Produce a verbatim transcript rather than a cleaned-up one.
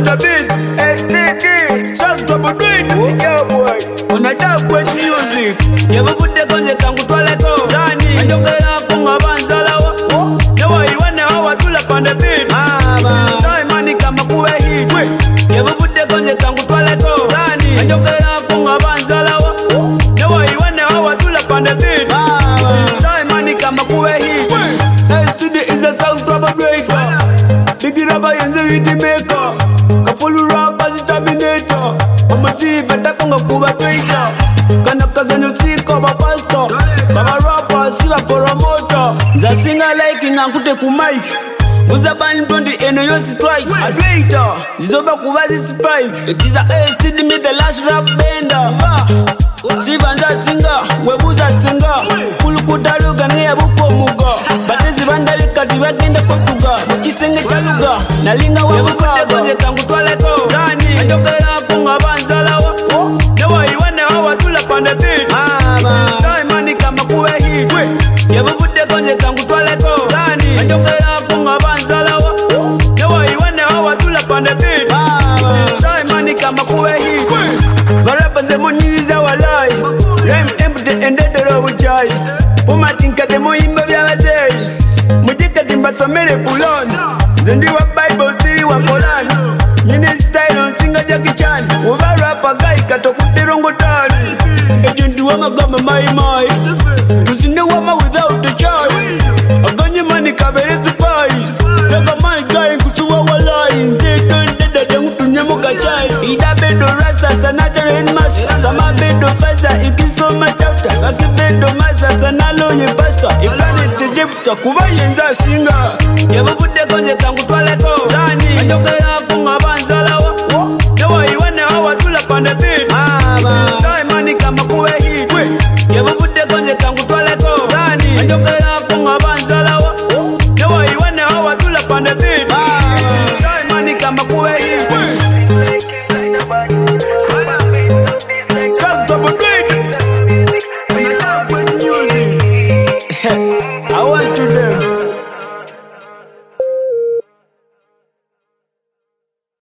the beat. S T D. Sound trouble doing. Yo boy. Unataka kwenye music. Yebo bude konje kangu twaleko. Zani. Njokela kunga banzalawa. Newa iwane hawa tula pande beat. Mama. Time money kama kuwe hit. Yebo bude konje kangu twaleko. Zani. Njokela kunga banzalawa. Newa iwane hawa tula pande beat. Mama. Time money kama kuwe hit. S T D is a sound trouble breaker. Big rubber yenze hit maker. Kafulu rap as terminator. Mama see better kunga kuba twister. Kana kazanyo siko ba pastor. Kama rapper siba promoter. Za singa like ngankute ku mic. Uzabani twenty eno yo strike. Adwaiter. Zizoba kubazi spike. It is a S T D me the last rap bender. Sibanza singa, webuza singa. Kulukutaluga niye buko muga. Batezi bandalika tibagende kotuga. Kisenge chaluga, nalinga wabuka. Konje kangu twaleko. Zani. Njokela kunga banzalawa. Newa iwane hawa tula pande beat. Mama. Time money kama kuwe hit. Yebo bude konje kangu twaleko. Zani. Njokela kunga banzalawa. Newa iwane hawa tula pande beat. Mama. Time money kama kuwe hit. Barapa ze monyiza walai. Rem empty endetero buchai. Umatinka de muhimba bya bazei. Mujika timbasomere bulon. Zendi wa Bible tiri wa Koran. Nyine style on singa Jackie Chan. Uba rapa guy katokuterongo tani. Ejendu wa magama mai mai. Tusinde wama without a choice. Aganye mani kabere supai. Jaga my guy kutuwa walai. Nze don deda de mutunye mukachai. Ida bedo rasa sa natural master. Sama bedo faza ikiso machapta. Kaki bedo maza sa nalo ye pastor. Planet Egypt kuba yenza singa. Yebo bude konje kangu twaleko. Zani. Njokela